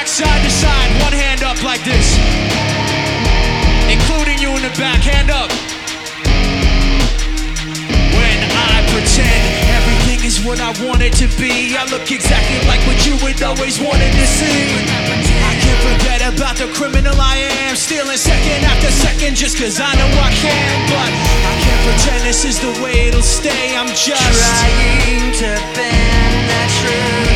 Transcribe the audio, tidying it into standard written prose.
side to side, one hand up like this. Including you in the back, hand up. When I pretend everything is what I want it to be, I look exactly like what you would always wanted to see. I can't forget about the criminal I am, stealing second after second just cause I know I can. But I can't pretend this is the way it'll stay. I'm just trying to bend the truth.